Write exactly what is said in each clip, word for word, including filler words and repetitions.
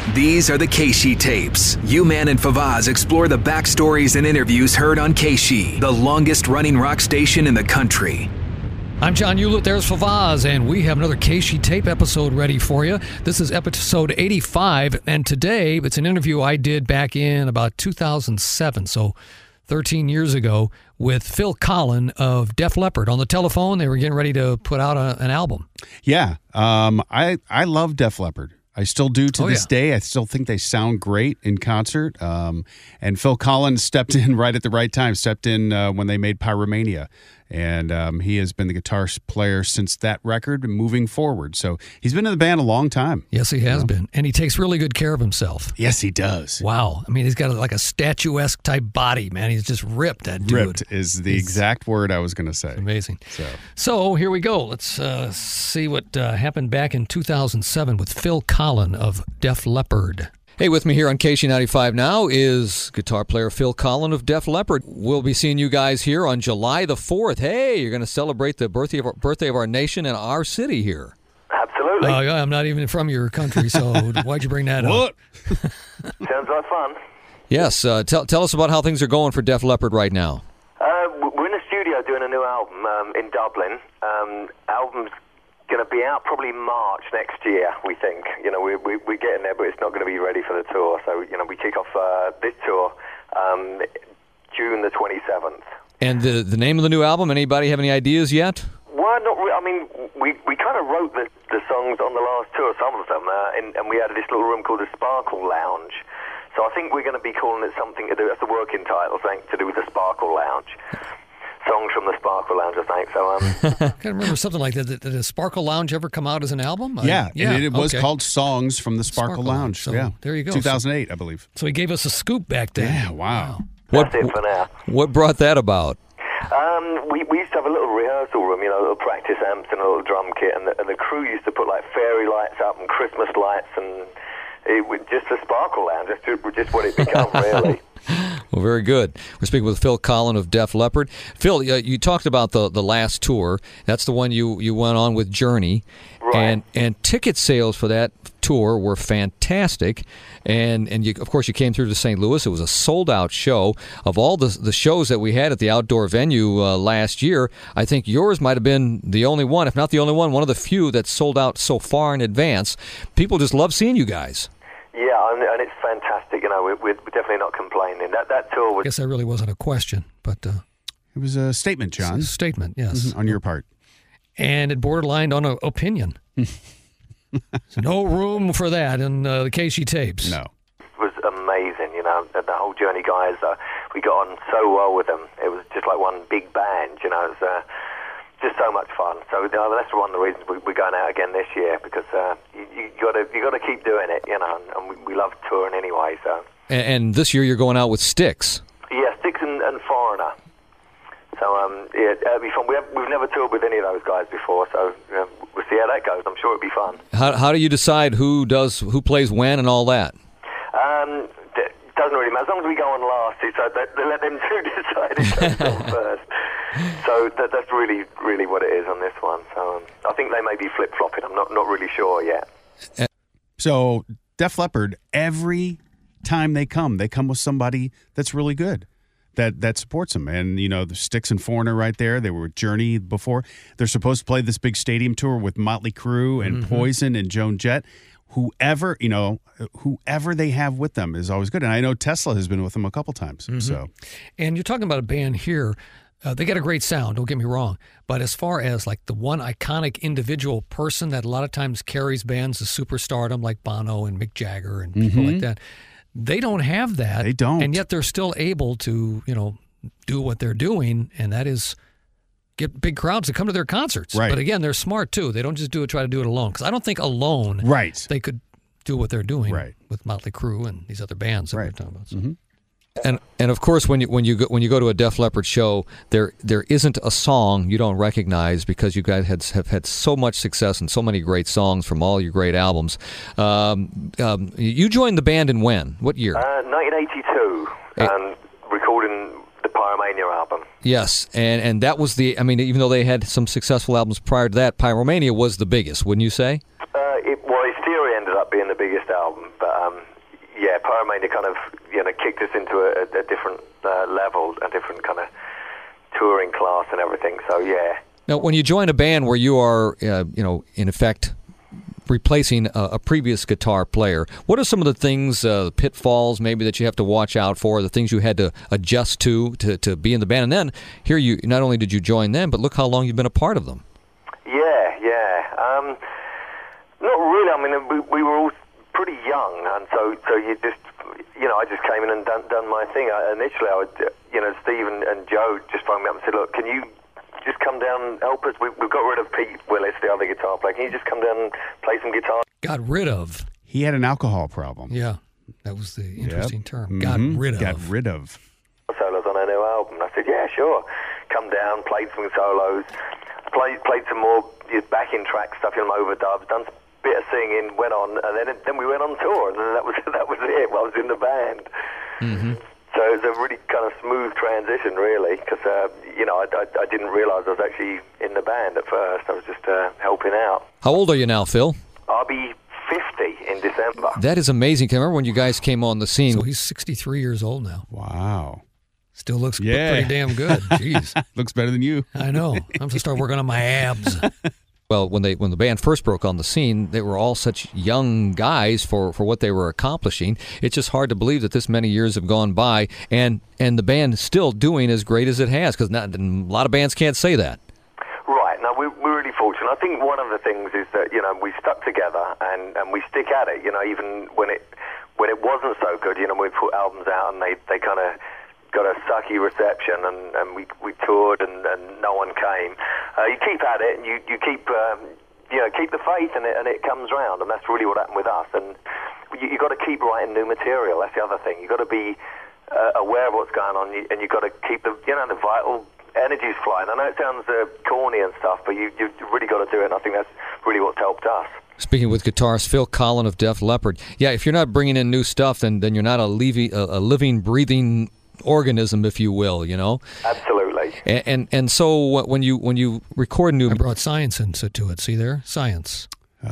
These are the Keishi tapes. U-Man and Favaz explore the backstories and interviews heard on Keishi, the longest-running rock station in the country. I'm John Hewlett, there's Favaz, and we have another Keishi tape episode ready for you. This is episode eighty-five, and today it's an interview I did back in about two thousand seven, so thirteen years ago, with Phil Collen of Def Leppard. On the telephone, they were getting ready to put out a, an album. Yeah, um, I, I love Def Leppard. I still do to oh, this yeah. day. I still think they sound great in concert. Um, and Phil Collins stepped in right at the right time, stepped in uh, when they made Pyromania. And um, he has been the guitar player since that record and moving forward. So he's been in the band a long time. Yes, he has you know? been. And he takes really good care of himself. Yes, he does. Wow. I mean, he's got a, like a statuesque type body, man. He's just ripped, that dude. Ripped is the he's, exact word I was going to say. Amazing. So. so here we go. Let's uh, see what uh, happened back in two thousand seven with Phil Collen of Def Leppard. Hey, with me here on Keishi ninety-five now is guitar player Phil Collen of Def Leppard. We'll be seeing you guys here on July the fourth. Hey, you're going to celebrate the birthday of our, birthday of our nation and our city here. Absolutely. Uh, yeah, I'm not even from your country, so why'd you bring that what? up? Sounds like fun. Yes, uh, tell, tell us about how things are going for Def Leppard right now. Uh, we're in the studio doing a new album um, in Dublin. Um, album's going to be out probably March next year, we think. You know, we, we, we're getting there, but it's not going to be ready for the tour. So, you know, we kick off uh, this tour um, June the twenty-seventh. And the the name of the new album, anybody have any ideas yet? Well, not re- I mean, we, we kind of wrote the, the songs on the last tour, some of them, uh, and, and we had this little room called the Sparkle Lounge. So I think we're going to be calling it something to do, that's the working title, something to do with the Sparkle Lounge. Songs from the Sparkle Lounge, I think. So, um, I can't remember something like that. Did, did the Sparkle Lounge ever come out as an album? Yeah, I, yeah and it, it was okay. called Songs from the Sparkle, Sparkle Lounge. So yeah, there you go. two thousand eight, I believe. So he gave us a scoop back then. Yeah, wow. That's it for now. What brought that about? Um, we, we used to have a little rehearsal room, you know, little practice amps and a little drum kit, and the, and the crew used to put like fairy lights up and Christmas lights, and it was just a Sparkle Lounge, just, just what it became, really. Well, very good. We're speaking with Phil Collen of Def Leppard. Phil, uh, you talked about the, the last tour. That's the one you, you went on with Journey. Right. And and ticket sales for that tour were fantastic. And, and you, of course, you came through to Saint Louis. It was a sold-out show. Of all the, the shows that we had at the outdoor venue uh, last year, I think yours might have been the only one, if not the only one, one of the few that sold out so far in advance. People just love seeing you guys. Yeah, and, and it's fantastic. You know, we're, we're definitely not complaining. That that tour was. I guess that really wasn't a question, but uh, It was a statement, John. a statement, yes, on your part. And it borderlined on an opinion. So no room for that in uh, the Keishi tapes. No. It was amazing. You know, the, the whole Journey guys. Uh, we got on so well with them. It was just like one big band. You know, it was uh, just so much fun. So uh, that's one of the reasons we, we're going out again this year, because uh, you, you gotta you gotta keep doing it. You know, and, and we, we love touring anyway. So. And, and this year you're going out with Styx. Yeah, Styx and, and Foreigner. So, um, yeah, it'll be fun. We have, we've never toured with any of those guys before, so you know, we'll see how that goes. I'm sure it'll be fun. How how do you decide who does who plays when and all that? Um, it doesn't really matter. As long as we go on last, so they, they let them two decide who goes on first. So that, that's really, really what it is on this one. So um, I think they may be flip-flopping. I'm not, not really sure yet. So Def Leppard, every time they come, they come with somebody that's really good. That that supports them. And, you know, the Styx and Foreigner right there. They were with Journey before. They're supposed to play this big stadium tour with Motley Crue and mm-hmm. Poison and Joan Jett. Whoever, you know, whoever they have with them is always good. And I know Tesla has been with them a couple times. Mm-hmm. So, and you're talking about a band here. Uh, they got a great sound, don't get me wrong. But as far as like the one iconic individual person that a lot of times carries bands to superstardom, like Bono and Mick Jagger and people mm-hmm. like that, they don't have that. They don't. And yet they're still able to, you know, do what they're doing, and that is get big crowds to come to their concerts. Right. But again, they're smart too. They don't just do it, try to do it alone. Because I don't think alone right. they could do what they're doing right. with Motley Crue and these other bands that right. we're talking about. So. Mm-hmm. And and of course, when you when you go, when you go to a Def Leppard show, there there isn't a song you don't recognize, because you guys had, have had so much success and so many great songs from all your great albums. Um, um, you joined the band in when? What year? Uh, nineteen eighty-two, Hey. and recording the Pyromania album. Yes, and and that was the. I mean, even though they had some successful albums prior to that, Pyromania was the biggest, wouldn't you say? Uh, it, well, Hysteria ended up being being the biggest album, but um, yeah, Pyromania kind of you know kicked us into a, a different uh, level, a different kind of touring class and everything. So yeah. Now, when you join a band where you are, uh, you know, in effect, replacing a, a previous guitar player, what are some of the things, uh, pitfalls maybe that you have to watch out for, the things you had to adjust to, to to be in the band? And then here you not only did you join them, but look how long you've been a part of them. Yeah, yeah. Um, not really. I mean, we, we were all pretty young, and so so you just, you know, I just came in and done, done my thing. I, initially, I would, you know, Steve and, and Joe just phoned me up and said, look, can you just come down and help us? We, we've got rid of Pete Willis, the other guitar player. Can you just come down and play some guitar? Got rid of. He had an alcohol problem. Yeah, that was the interesting Yep. term. Mm-hmm. Got rid of. Got rid of. Solos on our new album. And I said, yeah, sure. Come down, played some solos, played played some more backing track stuff, you know, overdubs, done a bit of singing, went on, and then then we went on tour, and then that was that was it. I was in the band. Mm-hmm. So it was a really kind of smooth transition, really, because, uh, you know, I, I, I didn't realise I was actually in the band at first. I was just uh, helping out. How old are you now, Phil? I'll be fifty in December. That is amazing. Can I remember when you guys came on the scene? So he's sixty-three years old now. Wow. Still looks Yeah. pretty damn good. Jeez. Looks better than you. I know. I'm going to start working on my abs. Well, when they when the band first broke on the scene, they were all such young guys for, for what they were accomplishing. It's just hard to believe that this many years have gone by, and, and the band is still doing as great as it has, because a lot of bands can't say that. Right. No, we're, we're really fortunate. I think one of the things is that, you know, we stuck together and, and we stick at it, you know, even when it when it wasn't so good, you know, we put albums out and they, they kind of got a sucky reception, and, and we we toured and, and no one came. Uh, you keep at it, and you you keep um, you know keep the faith, and it and it comes round, and that's really what happened with us. And you you got to keep writing new material. That's the other thing. You got to be uh, aware of what's going on, and you got to keep the you know the vital energies flying. I know it sounds uh, corny and stuff, but you you really got to do it. And I think that's really what's helped us. Speaking with guitarist Phil Collen of Def Leppard, yeah, if you're not bringing in new stuff, then then you're not a, leaving, a, a living, breathing organism, if you will, you know. Absolutely. And and, and so when you when you record new, I brought science into it. See there, science.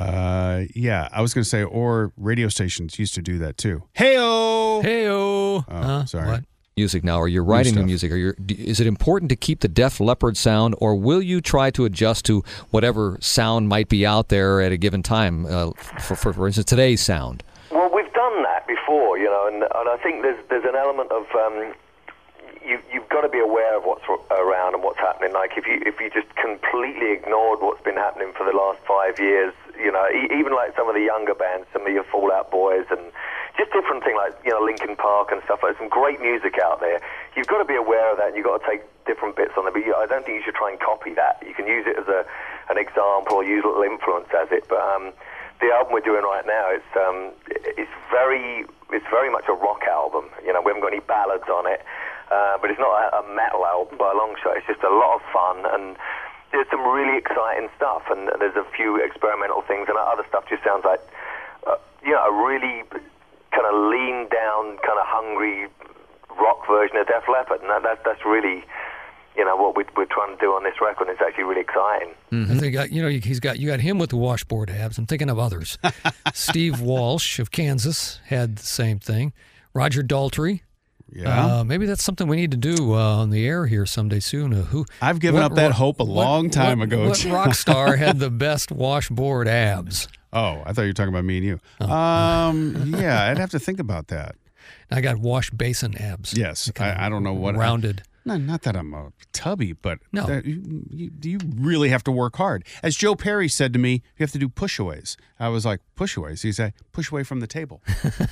Uh, yeah, I was going to say, or radio stations used to do that too. Hey-o! Hey-o! Oh, huh? sorry. What? music now, or you're writing new, new music, or you're, is it important to keep the Def Leppard sound, or will you try to adjust to whatever sound might be out there at a given time? Uh, for, for for instance, today's sound. Well, we've done that before, you know, and, and I think there's there's an element of um, you you've got to be aware of what's around and what's happening. Like if you if you just completely ignored what's been happening for the last five years, you know, e- even like some of the younger bands, some of your Fall Out Boys and just different things like, you know, Linkin Park and stuff. Like, some great music out there. You've got to be aware of that, and you've got to take different bits on it. But I don't think you should try and copy that. You can use it as a an example or use a little influence as it. But um, the album we're doing right now, it's um, it's very it's very much a rock album. You know, we haven't got any ballads on it, uh, but it's not a, a metal album by a long shot. It's just a lot of fun, and there's some really exciting stuff, and there's a few experimental things, and other stuff just sounds like, uh, you know, a really kind of lean down, kind of hungry rock version of Def Leppard, and that, that, that's really, you know, what we're, we're trying to do on this record. It's actually really exciting. Mm-hmm. I think uh, you know he's got you got him with the washboard abs. I'm thinking of others. Steve Walsh of Kansas had the same thing. Roger Daltrey. Yeah, uh, maybe that's something we need to do uh, on the air here someday soon. Uh, who I've given what, up that what, hope a long what, time what, ago. What rock star had the best washboard abs? Oh, I thought you were talking about me and you. Oh. Um, yeah, I'd have to think about that. I got wash basin abs. Yes, I, I don't know what rounded. I, no, not that I'm a tubby, but no, that, you, you, you really have to work hard. As Joe Perry said to me, you have to do push-aways. I was like, push-aways? He said, push away from the table.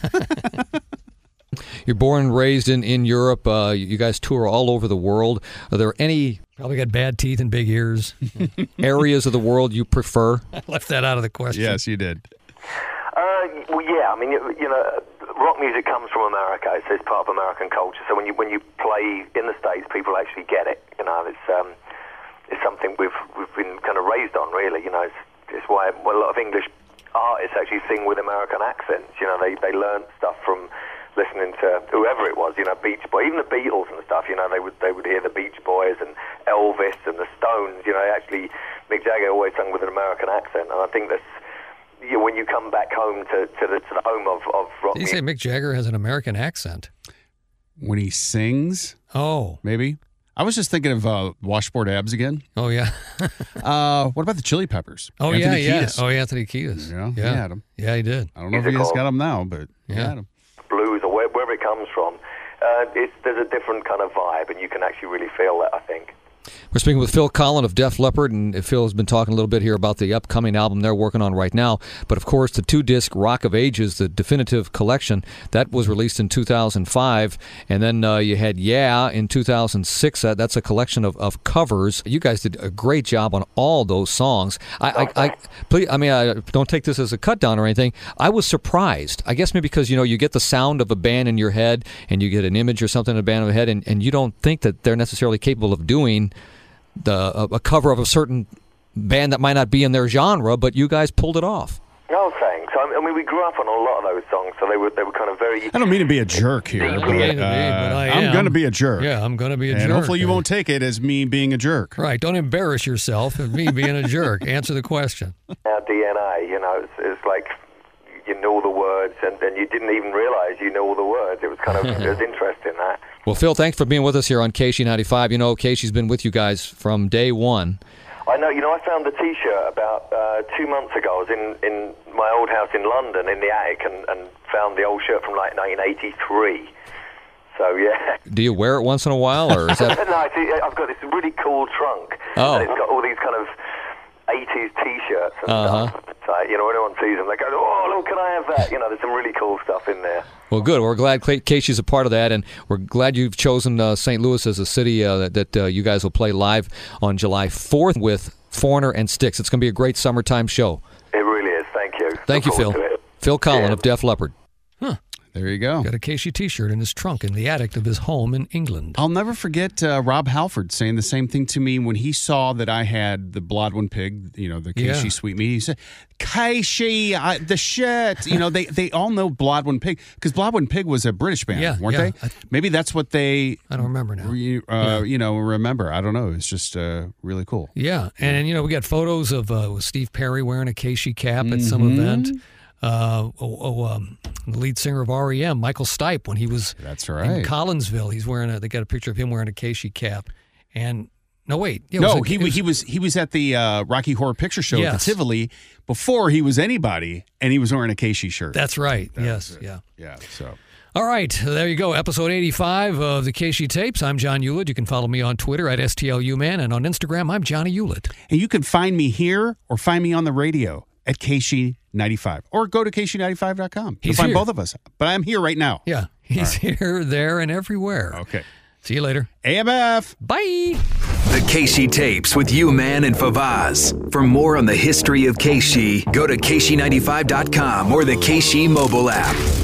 You're born and raised in, in Europe. Uh, you guys tour all over the world. Are there any probably got bad teeth and big ears areas of the world you prefer? I left that out of the question. Yes, you did. Uh, well, yeah. I mean, you, you know, rock music comes from America. It's, it's part of American culture. So when you when you play in the States, people actually get it. You know, it's um, it's something we've we've been kind of raised on. Really, you know, it's, it's why well, a lot of English artists actually sing with American accents. You know, they they learn stuff from listening to whoever it was, you know, Beach Boys, even the Beatles and stuff, you know, they would they would hear the Beach Boys and Elvis and the Stones, you know, actually Mick Jagger always sung with an American accent, and I think that's you, when you come back home to, to, the, to the home of, of rock Did you say Mick Jagger has an American accent? When he sings, Oh. maybe. I was just thinking of uh, Washboard Abs again. Oh, yeah. Uh, what about the Chili Peppers? Oh, Anthony yeah, yeah. Kiedis. Oh, Anthony Kiedis. Yeah, yeah. he had him. Yeah, he did. I don't know if he has got them now, but he Yeah. had them. blues or where, wherever it comes from. Uh, it's, there's a different kind of vibe, and you can actually really feel that, I think. We're speaking with Phil Collen of Def Leppard, and Phil has been talking a little bit here about the upcoming album they're working on right now. But, of course, the two-disc Rock of Ages, the definitive collection, that was released in two thousand five. And then uh, you had Yeah in two thousand six. Uh, that's a collection of, of covers. You guys did a great job on all those songs. I, I, I, please, I mean, I don't take this as a cut down or anything. I was surprised. I guess maybe because, you know, you get the sound of a band in your head, and you get an image or something of a band in your head, and, and you don't think that they're necessarily capable of doing the a, a cover of a certain band that might not be in their genre, but you guys pulled it off. No, thanks. I mean, we grew up on a lot of those songs, so they were they were kind of very... I don't mean to be a jerk here, I but, don't mean to be, uh, but I I'm am. going to be a jerk. Yeah, I'm going to be a and jerk. hopefully you man. won't take it as me being a jerk. Right, don't embarrass yourself of me being a jerk. Answer the question. Our D N A, you know, it's, it's like you know the words, and, and you didn't even realize you know all the words. It was kind of it was interesting, that. Well, Phil, thanks for being with us here on K C ninety-five. You know, K C's been with you guys from day one. I know, you know, I found the T-shirt about uh, two months ago. I was in, in my old house in London, in the attic, and, and found the old shirt from like nineteen eighty-three. So, yeah. Do you wear it once in a while, or is that... No, see, I've got this really cool trunk. Oh. And it's got all these kind of eighties T-shirts and Uh-huh. stuff. So, you know, when anyone sees them, they go, oh, look, can I have that? You know, there's some really cool stuff in there. Well, good. We're glad K C's a part of that, and we're glad you've chosen uh, Saint Louis as a city uh, that, that uh, you guys will play live on July fourth with Foreigner and Styx. It's going to be a great summertime show. It really is. Thank you. Thank Look you, Phil. forward to it. Phil Collen Yeah. of Def Leppard. There you go. Got a K C T-shirt in his trunk in the attic of his home in England. I'll never forget uh, Rob Halford saying the same thing to me when he saw that I had the Blodwyn Pig, you know, the K C Yeah. Sweet Meat. He said, K C, uh, the shit. You know, they, they all know Blodwyn Pig because Blodwyn Pig was a British band, Yeah, weren't yeah. they? Maybe that's what they, I don't remember now. re, uh, you know, remember. I don't know. It's just uh, really cool. Yeah, and you know we got photos of uh, with Steve Perry wearing a K C cap at some Mm-hmm. event. Uh, oh, oh, um, the lead singer of R E M, Michael Stipe, when he was That's in right. Collinsville, he's wearing a. They got a picture of him wearing a K C cap, and no wait, yeah, it No, was a- he it was- he was he was at the uh, Rocky Horror Picture Show at Yes. the Tivoli before he was anybody, and he was wearing a K C shirt. That's right. yes, yeah. yeah. So All right, there you go. Episode eighty-five of the K C Tapes. I'm John Hewlett. You can follow me on Twitter at S T L U Man, and on Instagram, I'm Johnny Hewlett. and you can find me here or find me on the radio at K C ninety-five or go to K C ninety-five dot com. You'll He's find here. both of us. But I'm here right now. Yeah, he's here, there, and everywhere. Okay. See you later. A M F. Bye. The K C Tapes with U-Man and Favaz. For more on the history of K C, go to K C ninety-five dot com or the K C mobile app.